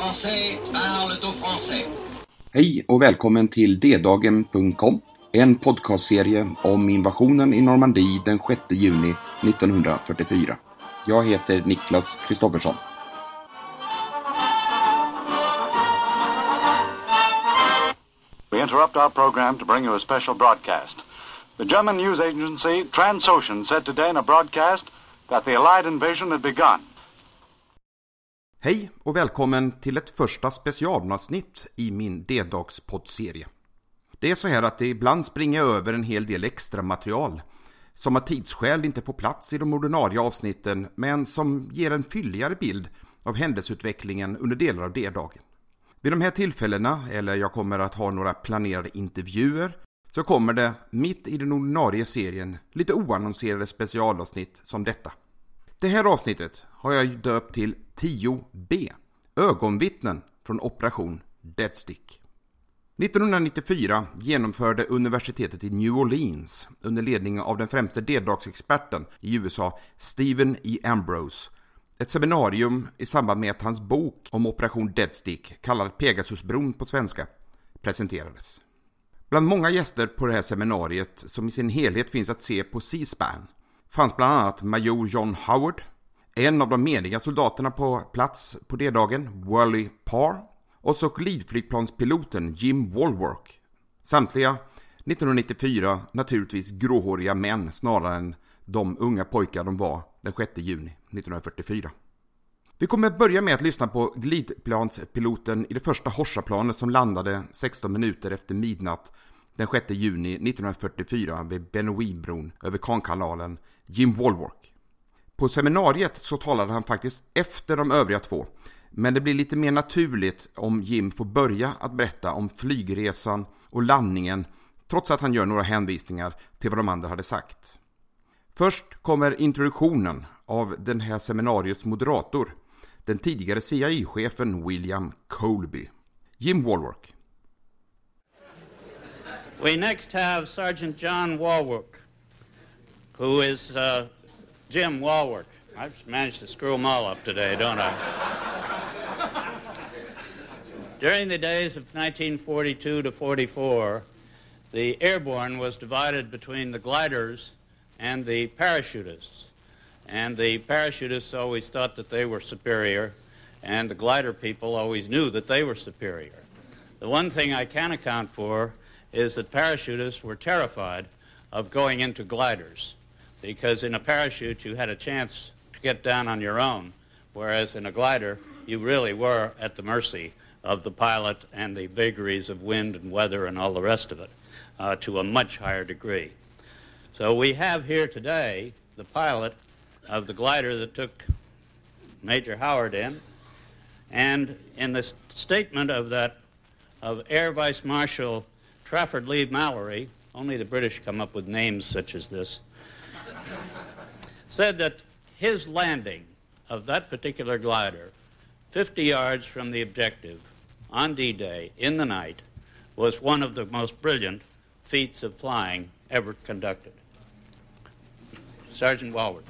Français parlent au français. Hej och välkommen till ddagen.com, en podcastserie om invasionen i Normandie den 6 juni 1944. Jag heter Niklas Kristoffersson. We interrupt our program to bring you a special broadcast. The German news agency Transocean said today in a broadcast that the Allied invasion had begun. Hej och välkommen till ett första specialavsnitt i min D-dagspoddserie. Det är så här att det ibland springer över en hel del extra material som av tidsskäl inte får plats i de ordinarie avsnitten, men som ger en fylligare bild av händelseutvecklingen under delar av D-dagen. Vid de här tillfällena, eller jag kommer att ha några planerade intervjuer, så kommer det mitt i den ordinarie serien lite oannonserade specialavsnitt som detta. Det här avsnittet har jag döpt till 10B, ögonvittnen från operation Dead Stick. 1994 genomförde universitetet i New Orleans under ledning av den främste D-dagsexperten i USA, Stephen E. Ambrose, ett seminarium i samband med att hans bok om operation Dead Stick, kallad Pegasusbron på svenska, presenterades. Bland många gäster på det här seminariet, som i sin helhet finns att se på C-SPAN, fanns bland annat major John Howard, en av de meniga soldaterna på plats på D-dagen, Wally Parr, och så glidflygplanspiloten Jim Woolworth. Samtliga 1994 naturligtvis gråhåriga män snarare än de unga pojkar de var den 6 juni 1944. Vi kommer att börja med att lyssna på glidplanspiloten i det första Horsaplanet som landade 16 minuter efter midnatt den 6 juni 1944 vid Benoît-bron över Caen-kanalen, Jim Woolworth. På seminariet så talade han faktiskt efter de övriga två, men det blir lite mer naturligt om Jim får börja att berätta om flygresan och landningen, trots att han gör några hänvisningar till vad de andra hade sagt. Först kommer introduktionen av den här seminariets moderator, den tidigare CIA-chefen William Colby. Jim Woolworth. We next have Sergeant John Woolworth, who is Jim Woolworth. I've managed to screw them all up today, don't I? During the days of 1942 to 44, the airborne was divided between the gliders and the parachutists. And the parachutists always thought that they were superior, and the glider people always knew that they were superior. The one thing I can account for is that parachutists were terrified of going into gliders, because in a parachute you had a chance to get down on your own, whereas in a glider you really were at the mercy of the pilot and the vagaries of wind and weather and all the rest of it to a much higher degree. So we have here today the pilot of the glider that took Major Howard in, and in the statement of Air Vice Marshal Trafford Leigh-Mallory, only the British come up with names such as this, said that his landing of that particular glider 50 yards from the objective on D-Day in the night was one of the most brilliant feats of flying ever conducted. Sergeant Woolworth.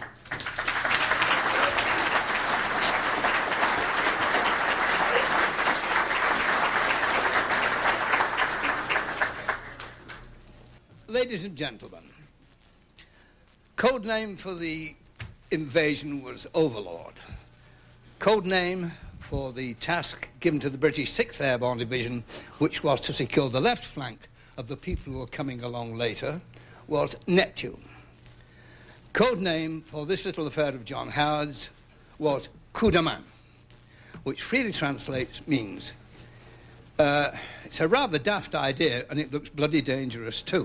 Ladies and gentlemen, code name for the invasion was Overlord. Code name for the task given to the British 6th Airborne Division, which was to secure the left flank of the people who were coming along later, was Neptune. Code name for this little affair of John Howard's was Coup de main, which freely translates means it's a rather daft idea, and it looks bloody dangerous too.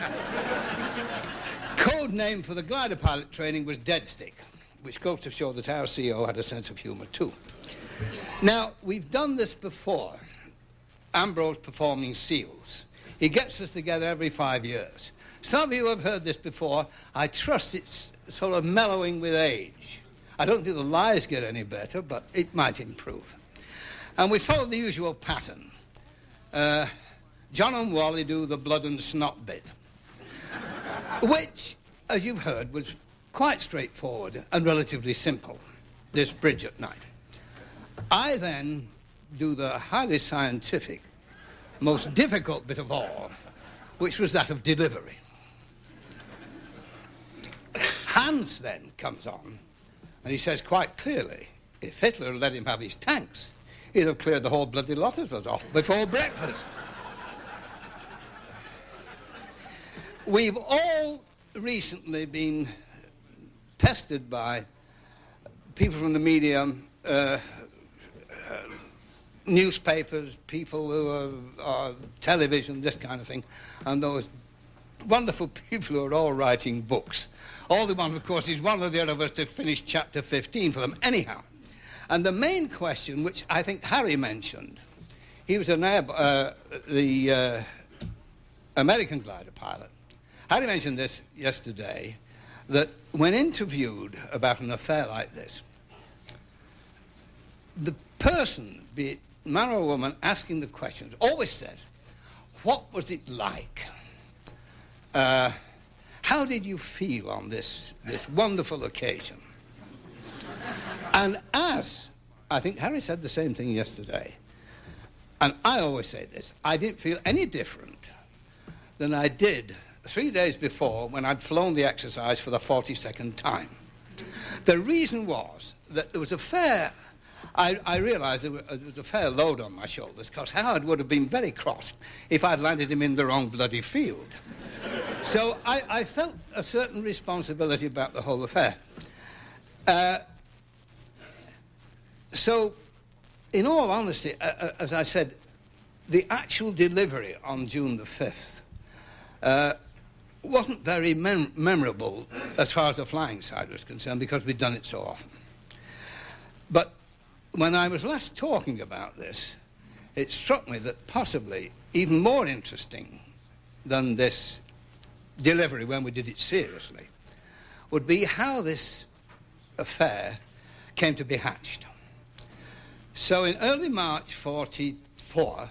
Code name for the glider pilot training was Dead Stick, which goes to show that our CEO had a sense of humour too. Now, we've done this before. Ambrose performing SEALs. He gets us together every 5 years. Some of you have heard this before. I trust it's sort of mellowing with age. I don't think the lies get any better, but it might improve. And we follow the usual pattern. John and Wally do the blood and snot bit, which, as you've heard, was quite straightforward and relatively simple, this bridge at night. I then do the highly scientific, most difficult bit of all, which was that of delivery. Hans then comes on, and he says quite clearly, if Hitler had let him have his tanks, he'd have cleared the whole bloody lot of us off before breakfast. We've all recently been pestered by people from the media, newspapers, people who are television, this kind of thing, and those wonderful people who are all writing books. All they want, of course, is one or the other of us to finish chapter 15 for them anyhow. And the main question, which I think Harry mentioned, he was the American glider pilot. Harry mentioned this yesterday, that when interviewed about an affair like this, the person, be it man or woman, asking the questions, always says, what was it like? How did you feel on this wonderful occasion? And as, I think Harry said the same thing yesterday, and I always say this, I didn't feel any different than I did 3 days before when I'd flown the exercise for the 42nd time. The reason was that there was a fair, I realised there was a fair load on my shoulders, because Howard would have been very cross if I'd landed him in the wrong bloody field. So I felt a certain responsibility about the whole affair. So, in all honesty, as I said, the actual delivery on June the 5th wasn't very memorable as far as the flying side was concerned, because we'd done it so often. But when I was last talking about this, it struck me that possibly even more interesting than this delivery when we did it seriously would be how this affair came to be hatched. So in early March 1944,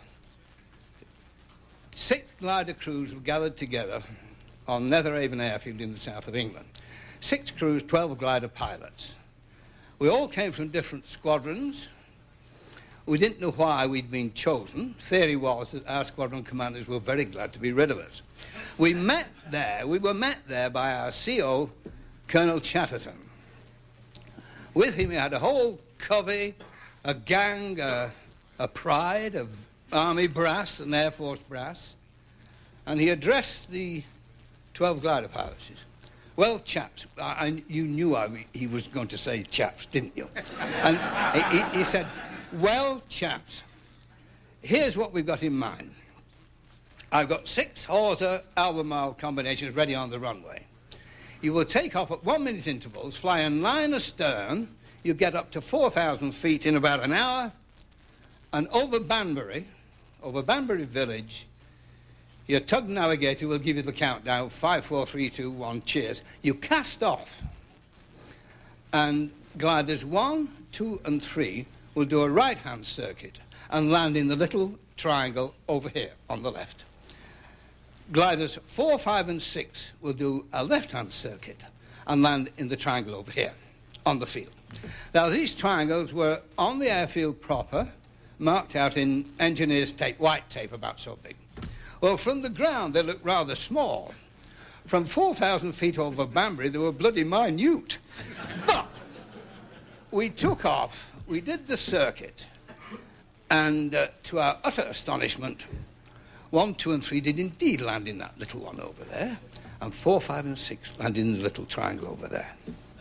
6 glider crews were gathered together on Netheravon Airfield in the south of England. 6 crews, 12 glider pilots. We all came from different squadrons. We didn't know why we'd been chosen. Theory was that our squadron commanders were very glad to be rid of us. We were met there by our CO, Colonel Chatterton. With him he had a whole covey, a gang, a pride of Army brass and Air Force brass, and he addressed the 12 glider pilots. He said, well, chaps, you knew he was going to say chaps, didn't you? And he said, well, chaps, here's what we've got in mind. I've got 6 Hawser Albemarle combinations ready on the runway. You will take off at 1 minute intervals, fly in line astern. You get up to 4,000 feet in about an hour, and over Banbury Village, your tug navigator will give you the countdown, 5, 4, 3, 2, 1, cheers. You cast off, and gliders 1, 2, and 3 will do a right-hand circuit and land in the little triangle over here on the left. Gliders 4, 5, and 6 will do a left-hand circuit and land in the triangle over here on the field. Now, these triangles were on the airfield proper, marked out in engineer's tape, white tape about so big. Well, from the ground, they looked rather small. From 4,000 feet over Banbury, they were bloody minute. But we took off, we did the circuit, and to our utter astonishment, 1, 2, and 3 did indeed land in that little one over there, and 4, 5, and 6 landed in the little triangle over there.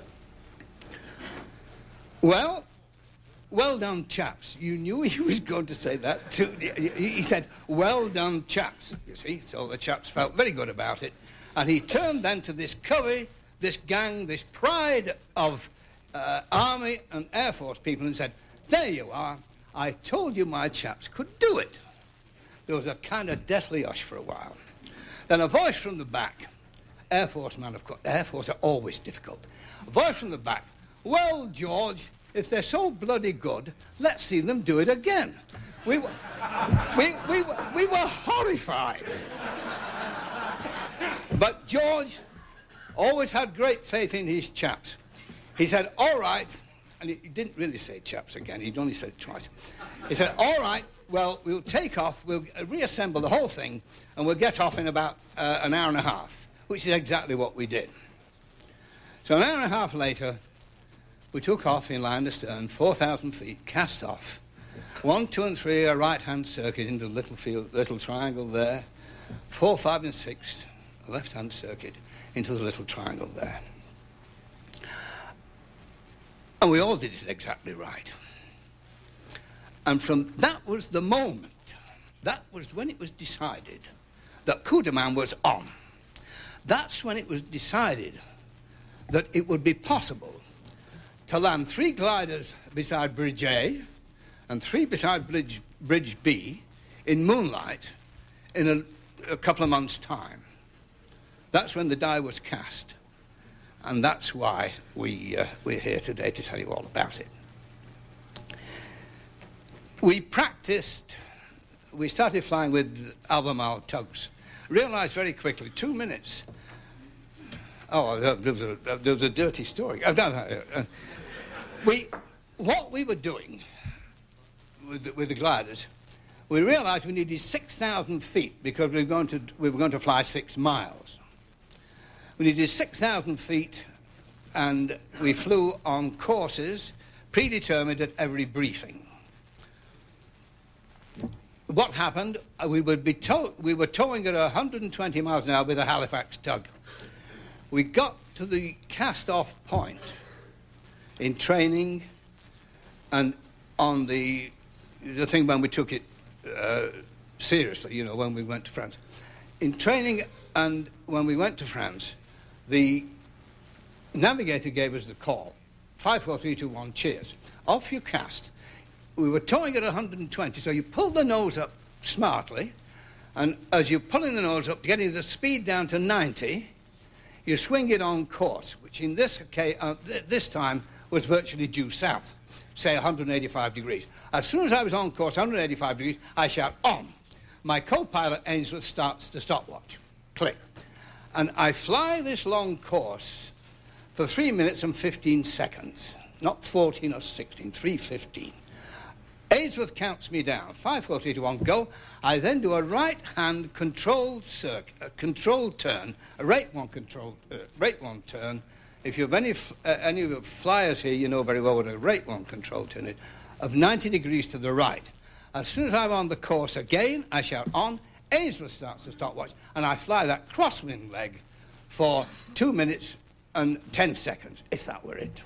Well done, chaps. You knew he was going to say that too. He said, well done, chaps, you see. So the chaps felt very good about it. And he turned then to this covey, this gang, this pride of Army and Air Force people and said, there you are. I told you my chaps could do it. There was a kind of deathly hush for a while. Then a voice from the back, Air Force man, of course, Air Force are always difficult. A voice from the back, well, George, if they're so bloody good, let's see them do it again. We were horrified. But George always had great faith in his chaps. He said, all right, and he didn't really say chaps again, he'd only said it twice. He said, all right, well, we'll take off, we'll reassemble the whole thing, and we'll get off in about an hour and a half, which is exactly what we did. So an hour and a half later, we took off in line astern, 4,000 feet, cast off. 1, 2, and 3, a right-hand circuit into the little field, little triangle there. 4, 5, and 6, a left-hand circuit into the little triangle there. And we all did it exactly right. And from that was the moment, that was when it was decided that coup de main was on. That's when it was decided that it would be possible to land 3 gliders beside Bridge A and 3 beside Bridge B in moonlight in a couple of months' time. That's when the die was cast. And that's why we're here today to tell you all about it. We started flying with Albemarle tugs. Realised very quickly, 2 minutes. Oh, there was a dirty story. What we were doing with the gliders, we realised we needed 6,000 feet because we were going to fly 6 miles. We needed 6,000 feet, and we flew on courses predetermined at every briefing. What happened? We were towing at 120 miles an hour with a Halifax tug. We got to the cast-off point in training and on the thing when we took it seriously, you know, when we went to France. In training and when we went to France, the navigator gave us the call, 5, 4, 3, 2, 1, cheers. Off you cast. We were towing at 120, so you pull the nose up smartly, and as you're pulling the nose up, getting the speed down to 90, you swing it on course, which in this case, this time was virtually due south, say 185 degrees. As soon as I was on course, 185 degrees, I shout, on. My co-pilot, Ainsworth, starts the stopwatch. Click. And I fly this long course for 3 minutes and 15 seconds. Not 14 or 16, 3:15. Ainsworth counts me down. 5, 4, 3, 2, 1, go. I then do a right-hand controlled turn, a rate one turn. If you have any of the flyers here, you know very well what a rate one controlled turn is, of 90 degrees to the right. As soon as I'm on the course again, I shout on. Ainsworth starts the stopwatch, and I fly that crosswind leg for 2 minutes and 10 seconds, if that were it.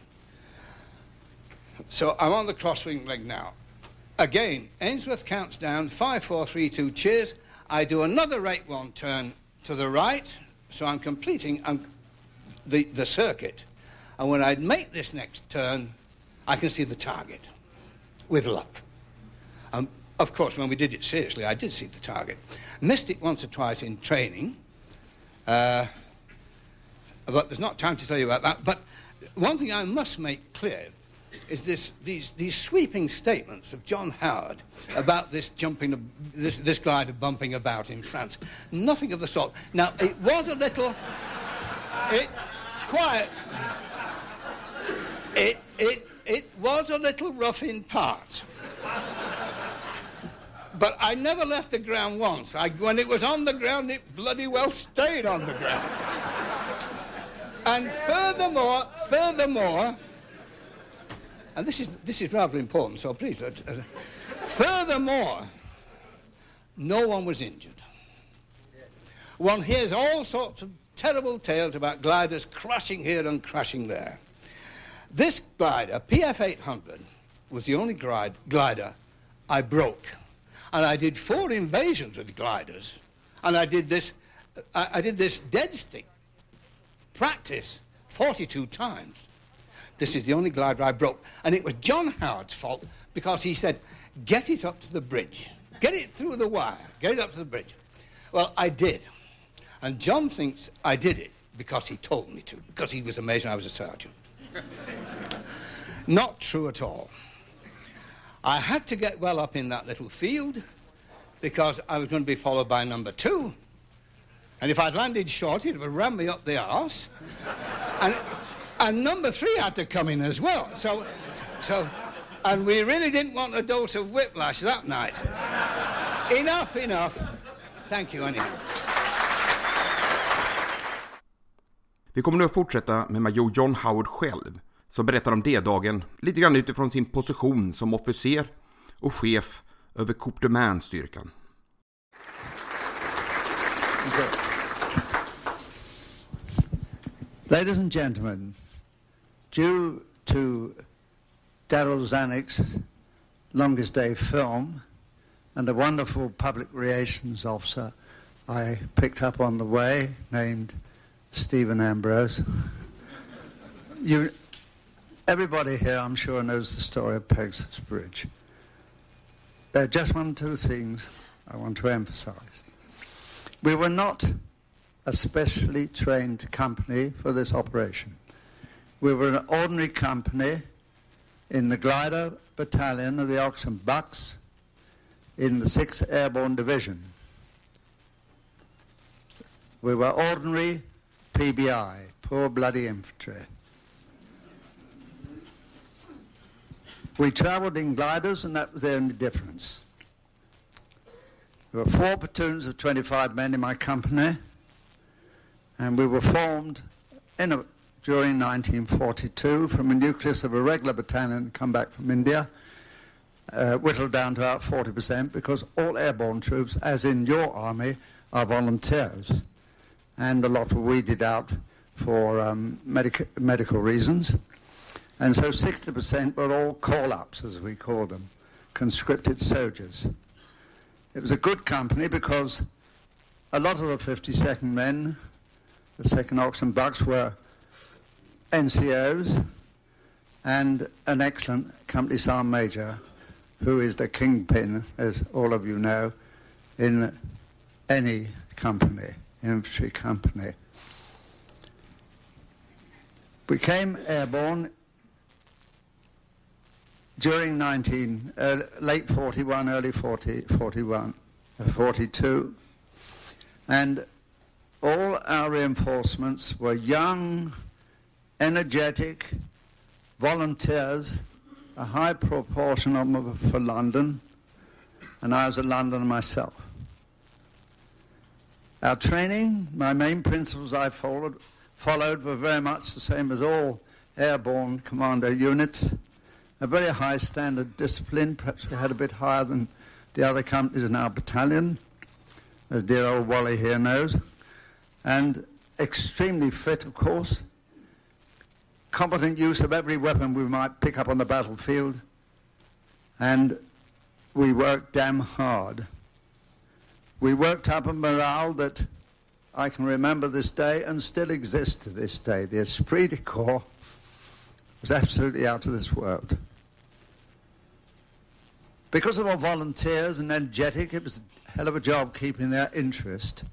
So I'm on the crosswind leg now. Again, Ainsworth counts down, 5, 4, 3, 2, cheers. I do another rate one turn to the right, so I'm completing the circuit. And when I make this next turn, I can see the target, with luck. Of course, when we did it seriously, I did see the target. Missed it once or twice in training, but there's not time to tell you about that. But one thing I must make clear is these sweeping statements of John Howard about this glider bumping about in France. Nothing of the sort. Now, it was a little... It was a little rough in parts. But I never left the ground once. When it was on the ground, it bloody well stayed on the ground. And furthermore, and this is rather important, so please, furthermore, no one was injured. One hears all sorts of terrible tales about gliders crashing here and crashing there. This glider, PF800, was the only glider I broke. And I did 4 invasions with gliders, and I did this dead stick practice 42 times. This is the only glider I broke. And it was John Howard's fault because he said, get it up to the bridge. Get it through the wire. Get it up to the bridge. Well, I did. And John thinks I did it because he told me to, because he was amazed I was a sergeant. Not true at all. I had to get well up in that little field because I was going to be followed by number 2. And if I'd landed short, he'd have rammed me up the arse. And number 3 had to come in as well. So, and we really didn't want a dose of whiplash that night. Enough. Thank you, anyway. Vi kommer nu att fortsätta med major John Howard själv, som berättar om D-dagen lite grann utifrån sin position som officer och chef över Coupe de Main-styrkan. Ladies and gentlemen, due to Daryl Zanuck's Longest Day film and a wonderful public relations officer I picked up on the way named Stephen Ambrose. Everybody here, I'm sure, knows the story of Pegasus Bridge. There are just 1 or 2 things I want to emphasize. We were not a specially trained company for this operation. We were an ordinary company in the Glider Battalion of the Ox and Bucks in the 6th Airborne Division. We were ordinary PBI, Poor Bloody Infantry. We travelled in gliders, and that was the only difference. There were 4 platoons of 25 men in my company, and we were formed during 1942 from a nucleus of a regular battalion come back from India, whittled down to about 40%, because all airborne troops, as in your army, are volunteers, and a lot were weeded out for medical reasons. And so 60% were all call-ups, as we call them, conscripted soldiers. It was a good company because a lot of the 52nd men, the 2nd Ox and Bucks, were NCOs, and an excellent company sergeant major, who is the kingpin, as all of you know, in any company, infantry company. We came airborne during late 41, early 42, and all our reinforcements were young, energetic volunteers, a high proportion of them for London, and I was a Londoner myself. Our training, my main principles I followed were very much the same as all airborne commando units. A very high standard discipline, perhaps we had a bit higher than the other companies in our battalion, as dear old Wally here knows, and extremely fit, of course, competent use of every weapon we might pick up on the battlefield, and we worked damn hard. We worked up a morale that I can remember this day and still exists to this day. The esprit de corps was absolutely out of this world. Because they were volunteers and energetic, it was a hell of a job keeping their interest.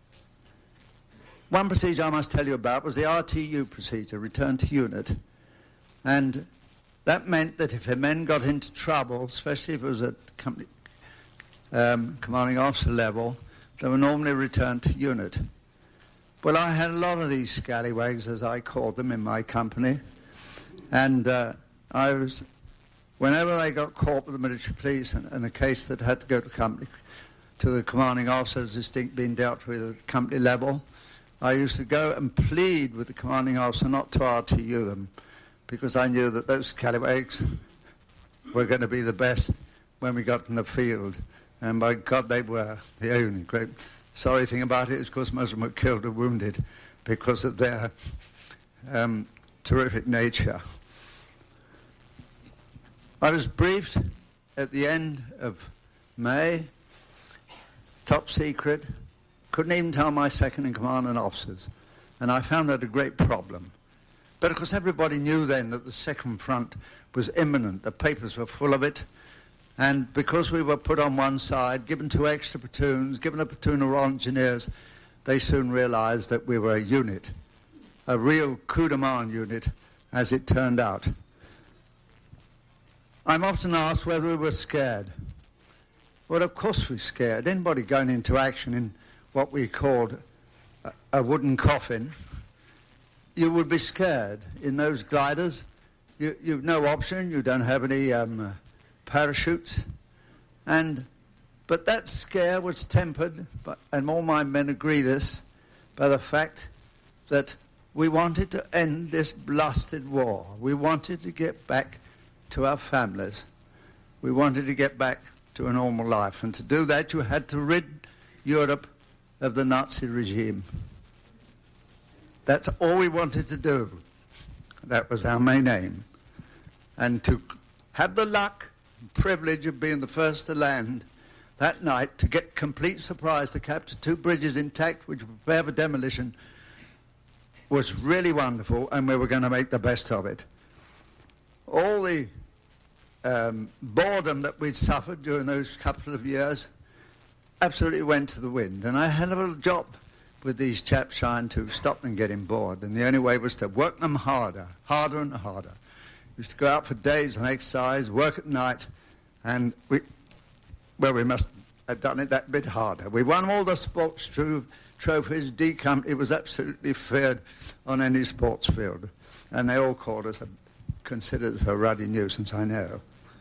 One procedure I must tell you about was the RTU procedure, return to unit. And that meant that if a men got into trouble, especially if it was at company commanding officer level, they were normally returned to unit. Well, I had a lot of these scallywags, as I called them, in my company. And whenever they got caught with the military police and a case that had to go to the commanding officer, as distinct being dealt with at company level, I used to go and plead with the commanding officer not to RTU them, because I knew that those scallywags were going to be the best when we got in the field. And by God, they were. The only great sorry thing about it is, of course, most of them were killed or wounded because of their terrific nature. I was briefed at the end of May, top secret, couldn't even tell my second in command and officers, and I found that a great problem. But of course everybody knew then that the second front was imminent, the papers were full of it, and because we were put on one side, given 2 extra platoons, given a platoon of Royal Engineers, they soon realised that we were a unit, a real coup de main unit, as it turned out. I'm often asked whether we were scared. Well, of course we're scared. Anybody going into action in what we called a wooden coffin you would be scared in those gliders. You've no option. You don't have any parachutes. But that scare was tempered, and all my men agree this, by the fact that we wanted to end this blasted war. We wanted to get back to our families. We wanted to get back to a normal life. And to do that, you had to rid Europe of the Nazi regime. That's all we wanted to do. That was our main aim. And to have the luck and privilege of being the first to land that night, to get complete surprise, to capture 2 bridges intact, which were prepared for demolition, was really wonderful, and we were going to make the best of it. All the boredom that we'd suffered during those couple of years absolutely went to the wind. And I had a little job with these chaps trying to stop them getting bored, and the only way was to work them harder and harder. We used to go out for days on exercise, work at night, and we must have done it that bit harder. We won all the sports trophies. D Company was absolutely feared on any sports field, and they all called us, considered us a ruddy nuisance, I know.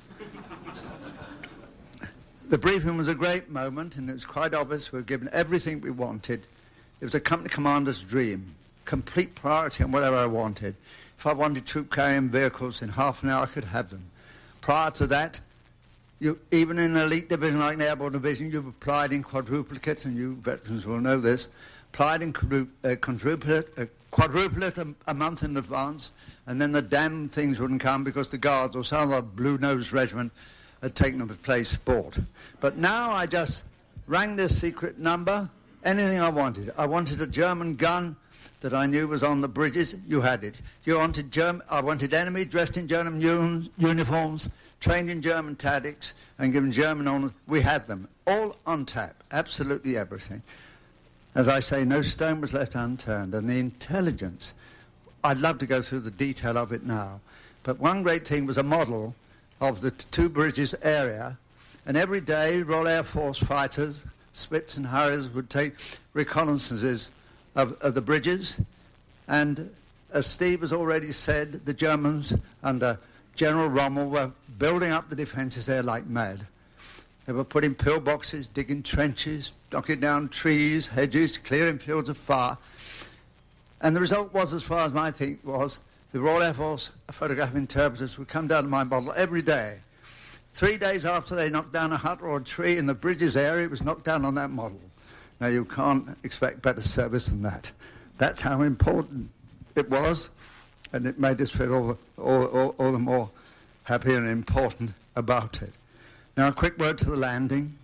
The briefing was a great moment, and it was quite obvious we were given everything we wanted. It was a company commander's dream, complete priority on whatever I wanted. If I wanted troop-carrying vehicles, in half an hour I could have them. Prior to that, even in an elite division like the Airborne Division, you've applied in quadruplicate, and you veterans will know this, applied in quadruplicate a month in advance, and then the damn things wouldn't come because the Guards or some other blue-nosed regiment had taken them to play sport. But now I just rang this secret number, anything I wanted. I wanted a German gun that I knew was on the bridges. You had it. I wanted enemy dressed in German uniforms, trained in German tactics, and given German honors. We had them. All on tap. Absolutely everything. As I say, no stone was left unturned. And the intelligence, I'd love to go through the detail of it now. But one great thing was a model of the 2 bridges area. And every day, Royal Air Force fighters, Spitz and Harriers, would take reconnaissances of the bridges. And as Steve has already said, the Germans under General Rommel were building up the defences there like mad. They were putting pillboxes, digging trenches, knocking down trees, hedges, clearing fields of fire. And the result was, as far as my think was, the Royal Air Force photographic interpreters would come down to my model every day. 3 days after they knocked down a hut or a tree in the bridges area, it was knocked down on that model. Now, you can't expect better service than that. That's how important it was, and it made us feel all the more happy and important about it. Now, a quick word to the landing.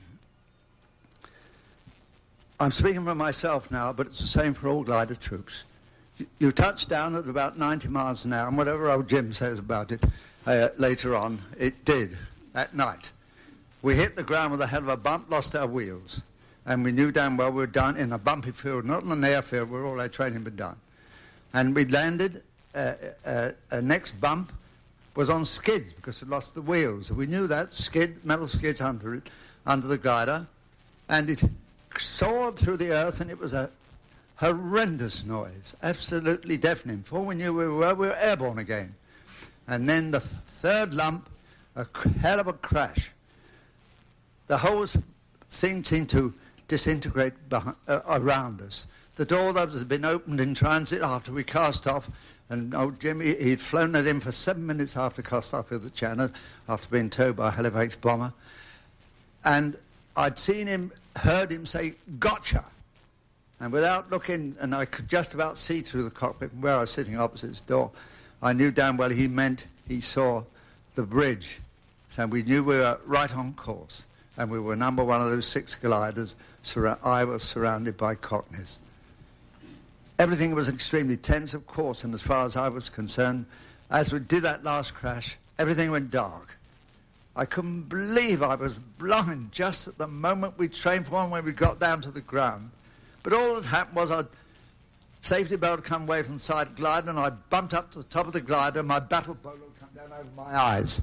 I'm speaking for myself now, but it's the same for all glider troops. You touch down at about 90 miles an hour, and whatever old Jim says about it later on, it did that night. We hit the ground with a hell of a bump, lost our wheels, and we knew damn well we were done in a bumpy field, not on an airfield where all our training had been done. And we landed, next bump was on skids because we lost the wheels. We knew that, metal skids under it, under the glider, and it soared through the earth, and it was a horrendous noise, absolutely deafening. Before we knew where we were airborne again. And then the third lump, a hell of a crash. The whole thing seemed to disintegrate around us. The door that had been opened in transit after we cast off, and old Jimmy, he'd flown that in for 7 minutes after cast off of the channel, after being towed by a Halifax bomber. And I'd seen him, heard him say, "Gotcha!" And without looking, and I could just about see through the cockpit where I was sitting opposite his door, I knew damn well he meant he saw the bridge. So we knew we were right on course. And we were number one of those 6 gliders. I was surrounded by Cockneys. Everything was extremely tense, of course, and as far as I was concerned, as we did that last crash, everything went dark. I couldn't believe I was blind just at the moment we trained for one when we got down to the ground. But all that happened was our safety belt come away from the side of the glider, and I bumped up to the top of the glider, and my battle polo come down over my eyes.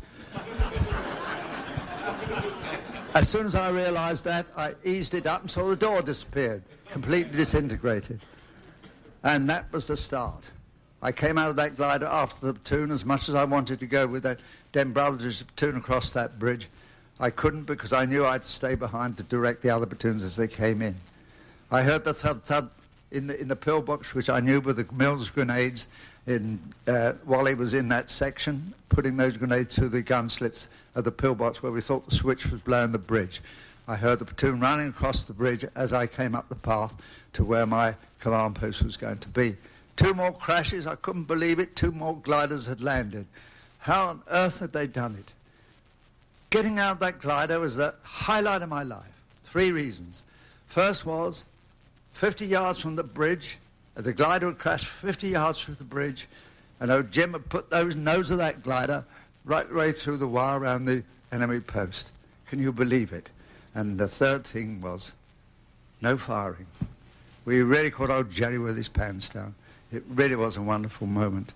As soon as I realised that, I eased it up and saw the door disappeared, completely disintegrated. And that was the start. I came out of that glider after the platoon as much as I wanted to go with that Den Brothers platoon across that bridge. I couldn't because I knew I'd stay behind to direct the other platoons as they came in. I heard the thud in the pillbox, which I knew were the Mills grenades. Wally was in that section, putting those grenades through the gun slits of the pillbox where we thought the switch was blowing the bridge. I heard the platoon running across the bridge as I came up the path to where my command post was going to be. 2 more crashes, I couldn't believe it. 2 more gliders had landed. How on earth had they done it? Getting out of that glider was the highlight of my life. 3 reasons. First was 50 yards from the bridge, the glider had crashed 50 yards through the bridge, and old Jim had put those nose of that glider right way through the wire around the enemy post. Can you believe it? And the third thing was no firing. We really caught old Jerry with his pants down. It really was a wonderful moment.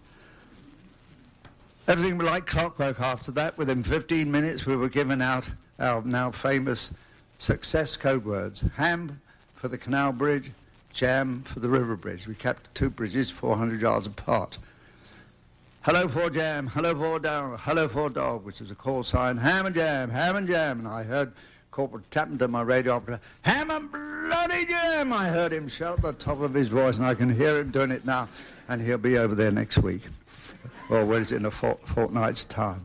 Everything was like clockwork after that. Within 15 minutes, we were given out our now famous success code words. Ham for the canal bridge, jam for the river bridge. We kept 2 bridges 400 yards apart. Hello for jam, hello for down, hello for dog, which was a call sign. Ham and jam, ham and jam. And I heard Corporal tapping to my radio operator, ham and bloody jam. I heard him shout at the top of his voice, and I can hear him doing it now. And he'll be over there next week. Or when it's in a fortnight's time.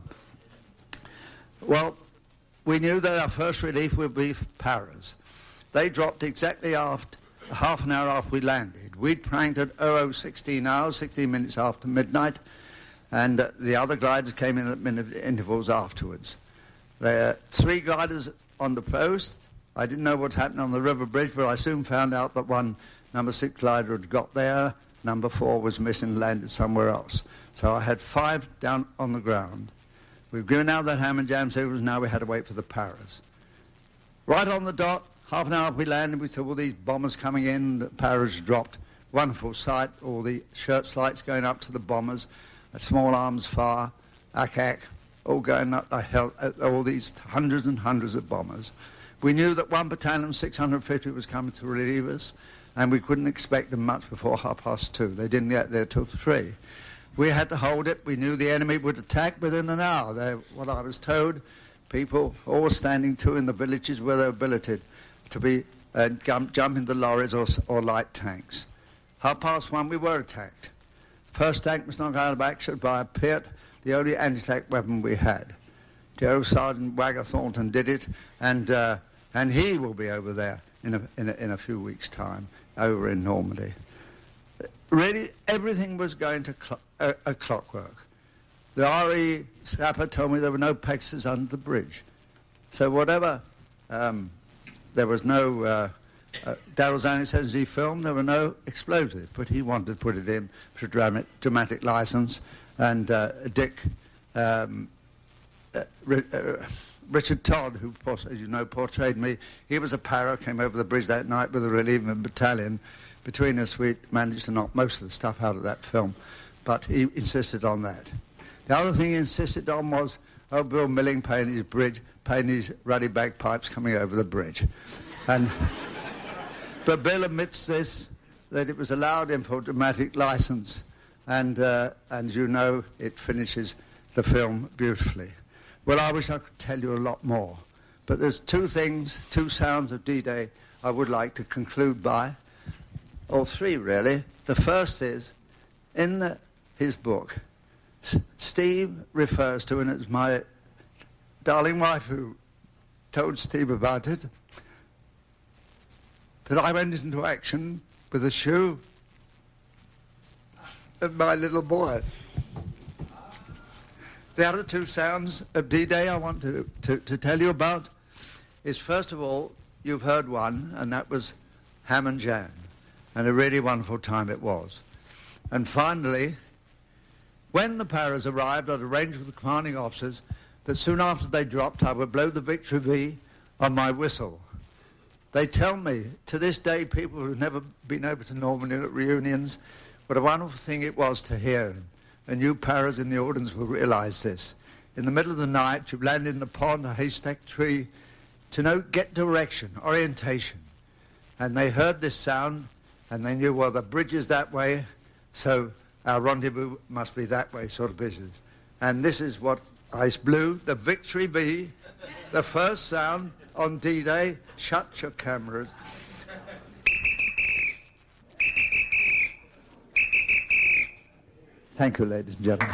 Well, we knew that our first relief would be Paras. They dropped exactly after half an hour after we landed. We'd pranked at 16 hours, 16 minutes after midnight, and the other gliders came in at minute intervals afterwards. There are 3 gliders on the post. I didn't know what happened on the river bridge, but I soon found out that one number 6 glider had got there, number 4 was missing and landed somewhere else. So I had 5 down on the ground. We've given out that ham and jam signals, now we had to wait for the Paras. Right on the dot, half an hour after we landed, we saw all these bombers coming in, the Paras dropped. Wonderful sight, all the search lights going up to the bombers, at Small Arms Fire, Akak, all going up. I held all these hundreds and hundreds of bombers. We knew that 1 battalion, 650, was coming to relieve us, and we couldn't expect them much before 2:30. They didn't get there till 3. We had to hold it. We knew the enemy would attack within an hour. What I was told, people all standing to in the villages where they were billeted to be jump into lorries or light tanks. 1:30, we were attacked. First tank was knocked out of action by a Piat, the only anti-tank weapon we had. General Sergeant Wagger Thornton did it, and he will be over there in a few weeks' time, over in Normandy. Really, everything was going to clockwork. The RE sapper told me there were no Pexes under the bridge. So whatever, there was no, Darrell Zanuck says he filmed, there were no explosives, but he wanted to put it in for dramatic license. And Richard Todd, who, as you know, portrayed me, he was a para, came over the bridge that night with a relieving battalion. Between us, we managed to knock most of the stuff out of that film, but he insisted on that. The other thing he insisted on was old Bill Milling paying his ruddy bagpipes coming over the bridge. But Bill admits this, that it was allowed in for dramatic license, and you know, it finishes the film beautifully. Well, I wish I could tell you a lot more, but there's 2 sounds of D-Day I would like to conclude by, or 3 really. The first is, in his book, Steve refers to, and it's my darling wife who told Steve about it, that I went into action with a shoe of my little boy. The other 2 sounds of D-Day I want to tell you about is, first of all, you've heard one, and that was ham and jam, and a really wonderful time it was. And finally, when the Paras arrived, I'd arranged with the commanding officers that soon after they dropped, I would blow the Victory V on my whistle. They tell me, to this day, people who've never been over to Normandy at reunions, what a wonderful thing it was to hear. And you Paras in the audience will realise this. In the middle of the night, you landed in the pond, a haystack tree, to get direction, orientation. And they heard this sound, and they knew, well, the bridge is that way, so our rendezvous must be that way sort of business. And this is what I blew, the victory bee, the first sound on D-Day. Shut your cameras. Thank you, ladies and gentlemen.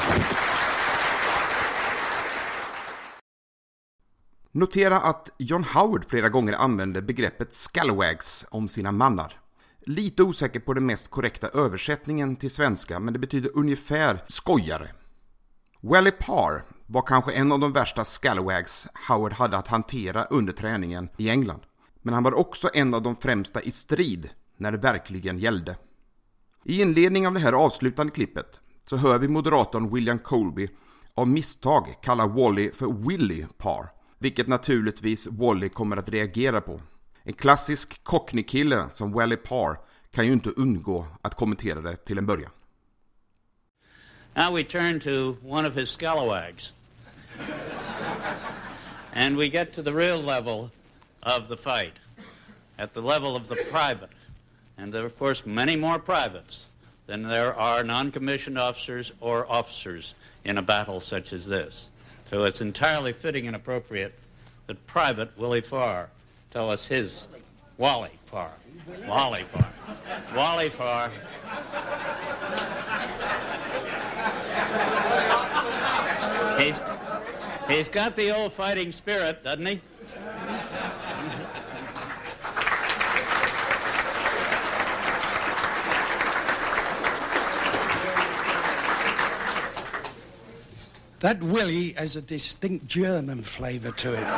Notera att John Howard flera gånger använde begreppet scalawags om sina mannar. Lite osäker på den mest korrekta översättningen till svenska, men det betyder ungefär skojare. Wally Parr var kanske en av de värsta scalawags Howard hade att hantera under träningen i England. Men han var också en av de främsta i strid när det verkligen gällde. I inledning av det här avslutande klippet så hör vi moderatorn William Colby av misstag kalla Wally för Willie Parr, vilket naturligtvis Wally kommer att reagera på. En klassisk Cockney-kille som Wally Parr kan ju inte undgå att kommentera det till en början. Now we turn to one of his scalawags. And we get to the real level of the fight, at the level of the private. And there are, of course, many more privates than there are non-commissioned officers or officers in a battle such as this. So it's entirely fitting and appropriate that Private Willie Farr tell us his... Wally Farr. He's got the old fighting spirit, doesn't he? That Willie has a distinct German flavour to it.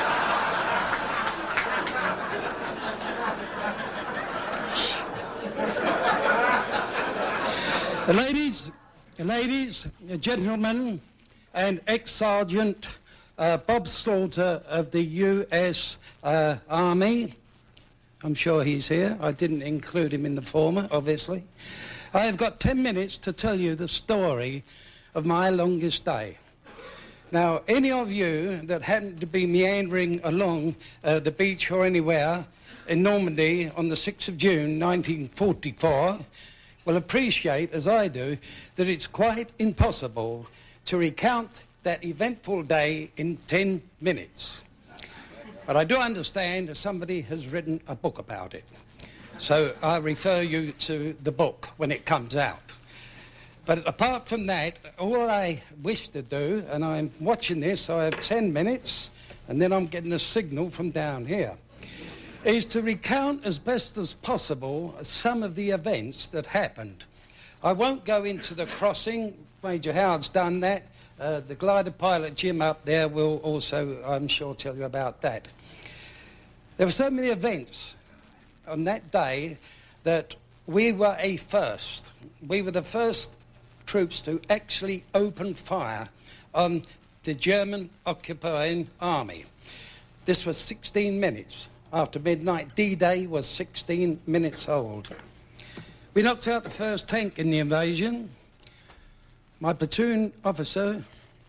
Ladies, gentlemen, and ex-sergeant Bob Slaughter of the U.S. Army. I'm sure he's here. I didn't include him in the former, obviously. I've got 10 minutes to tell you the story of my longest day. Now, any of you that happen to be meandering along the beach or anywhere in Normandy on the 6th of June 1944 will appreciate, as I do, that it's quite impossible to recount that eventful day in 10 minutes. But I do understand that somebody has written a book about it. So I refer you to the book when it comes out. But apart from that, all I wish to do, and I'm watching this, so I have 10 minutes, and then I'm getting a signal from down here, is to recount as best as possible some of the events that happened. I won't go into the crossing. Major Howard's done that. The glider pilot Jim up there will also, I'm sure, tell you about that. There were so many events on that day that we were a first. We were the first troops to actually open fire on the German occupying army. This was 16 minutes after midnight. D-Day was 16 minutes old. We knocked out the first tank in the invasion. My platoon officer,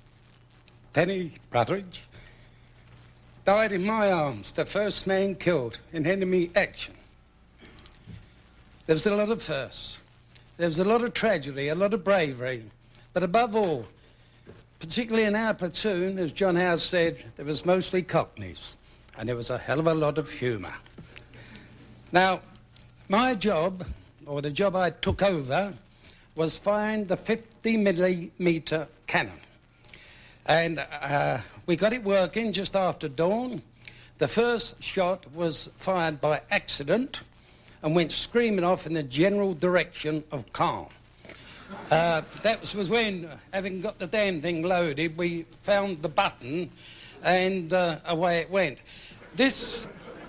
Penny Brotheridge, died in my arms, the first man killed in enemy action. There was a lot of firsts. There was a lot of tragedy, a lot of bravery. But above all, particularly in our platoon, as John Howard said, there was mostly Cockneys. And there was a hell of a lot of humour. Now, my job, or the job I took over, was firing the 50mm cannon. And we got it working just after dawn. The first shot was fired by accident and went screaming off in the general direction of Caen. That was when, having got the damn thing loaded, we found the button and away it went. This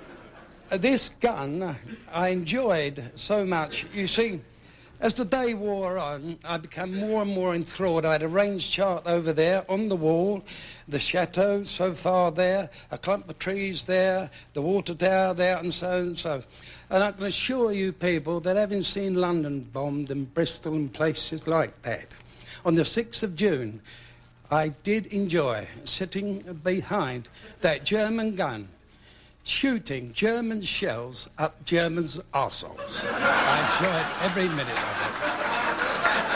gun I enjoyed so much. You see, as the day wore on, I became more and more enthralled. I had a range chart over there on the wall, the chateau so far there, a clump of trees there, the water tower there, and so and so. And I can assure you people that having seen London bombed and Bristol and places like that, on the 6th of June, I did enjoy sitting behind that German gun, shooting German shells up Germans' arseholes. I enjoyed every minute of it.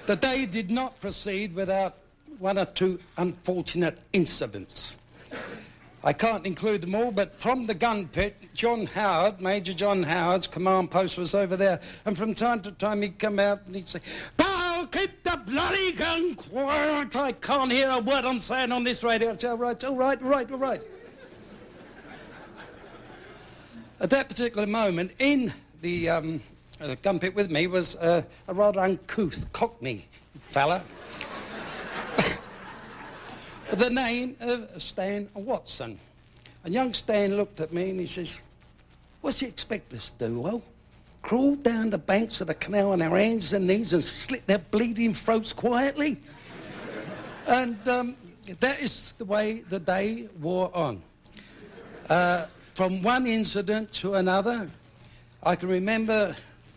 The day did not proceed without one or two unfortunate incidents. I can't include them all, but from the gun pit, John Howard, Major John Howard's command post was over there, and from time to time he'd come out and he'd say, "Pal, keep the bloody gun quiet. I can't hear a word I'm saying on this radio." I'd say, all right. At that particular moment, in the gun pit with me was a rather uncouth Cockney fella. The name of Stan Watson. And young Stan looked at me and he says, "What's he expect us to do, Well? Crawl down the banks of the canal on our hands and knees and slit their bleeding throats quietly?" And that is the way the day wore on. From one incident to another, I can remember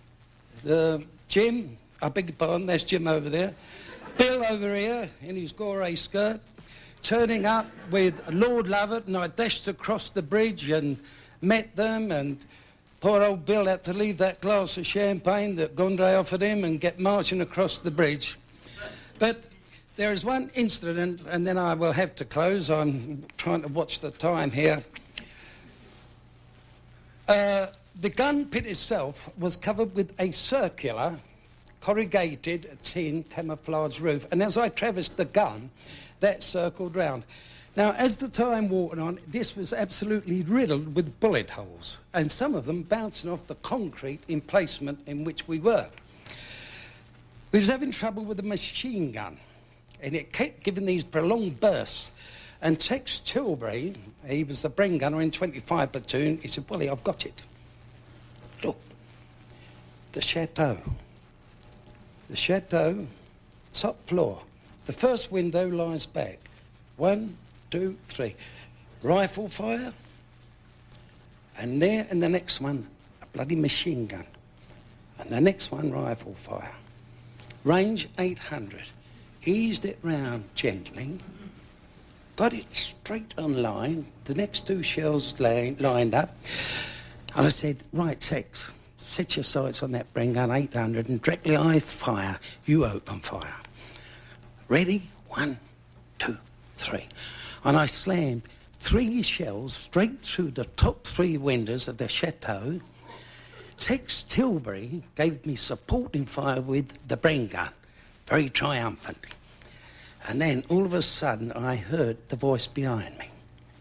Jim, I beg your pardon, that's Jim over there, Bill over here in his gore skirt, turning up with Lord Lovett, and I dashed across the bridge and met them, and poor old Bill had to leave that glass of champagne that Gondry offered him and get marching across the bridge. But there is one incident, and then I will have to close. I'm trying to watch the time here. The gun pit itself was covered with a circular, corrugated tin camouflage roof, and as I traversed the gun, that circled round. Now, as the time wore on, this was absolutely riddled with bullet holes, and some of them bouncing off the concrete emplacement in which we were. We was having trouble with the machine gun, and it kept giving these prolonged bursts. And Tex Tilbury, he was the brain gunner in 25 Platoon, he said, "Wally, I've got it. Look, the chateau. The chateau, top floor. The first window lies back. 1, 2, 3. Rifle fire. And there in the next one, a bloody machine gun. And the next one, rifle fire. Range 800. Eased it round gently. Got it straight on line. The next two shells lined up. And I said, right, Tex, set your sights on that Bren gun 800 and directly I fire, you open fire. Ready? 1, 2, 3. And I slammed 3 shells straight through the top 3 windows of the chateau. Tex Tilbury gave me supporting fire with the Bren gun, very triumphant. And then all of a sudden I heard the voice behind me.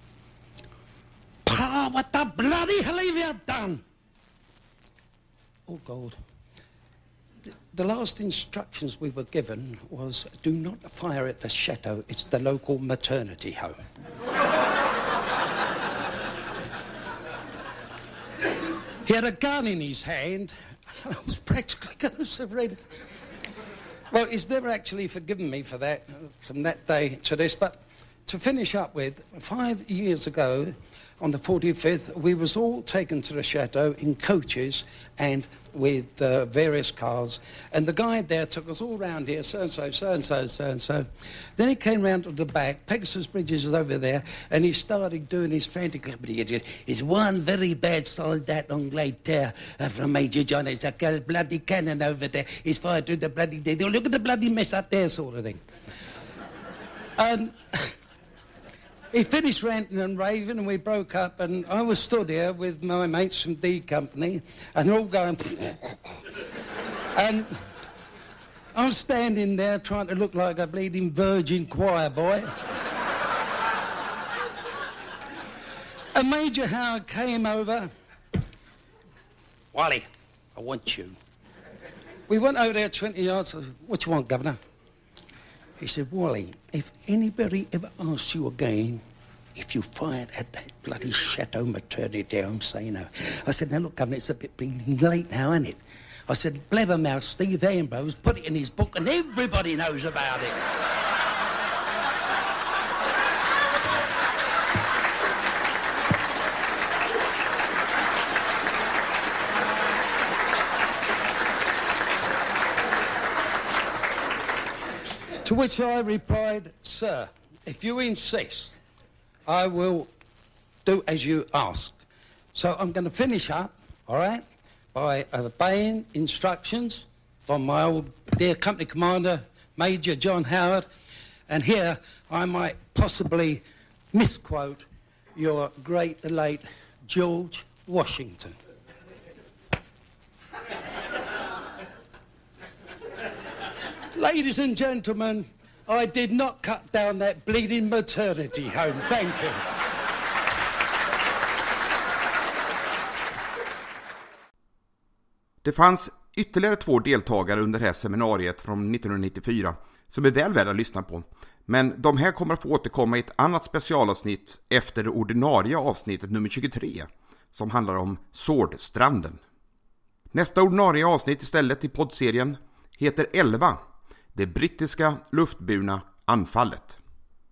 "Pa, what the bloody hell have you done?" Oh, God. The last instructions we were given was, do not fire at the chateau. It's the local maternity home. He had a gun in his hand, and I was practically going to surrender. Well, he's never actually forgiven me for that, from that day to this. But to finish up with, 5 years ago, on the 45th, we was all taken to the chateau in coaches and with various cars. And the guide there took us all round here, so-and-so, so-and-so, so-and-so. Then he came round to the back, Pegasus Bridges was over there, and he started doing his frantic... "It's one very bad soldat Angleterre from Major John. It's a bloody cannon over there. He's fired through the bloody... Look at the bloody mess up there," sort of thing. And... he finished ranting and raving, and we broke up, and I was stood here with my mates from D Company, and they're all going... and I'm standing there trying to look like a bleeding virgin choir boy. And Major Howard came over. "Wally, I want you." We went over there 20 yards. "What you want, Governor?" He said, "Wally, if anybody ever asks you again if you fired at that bloody chateau maternity home, say no." I said, "Now look, Governor, it's a bit bleeding late now, isn't it?" I said, "Blabbermouth Steve Ambrose put it in his book and everybody knows about it." To which I replied, "Sir, if you insist, I will do as you ask." So I'm going to finish up, all right, by obeying instructions from my old dear company commander, Major John Howard. And here I might possibly misquote your great late George Washington. Ladies and gentlemen, I did not cut down that bleeding maternity home. Thank you. Det fanns ytterligare 2 deltagare under det här seminariet från 1994 som är väl värda att lyssna på. Men de här kommer att få återkomma i ett annat specialavsnitt efter det ordinarie avsnittet nummer 23 som handlar om Swordstranden. Nästa ordinarie avsnitt istället i poddserien heter 11, det brittiska luftburna anfallet.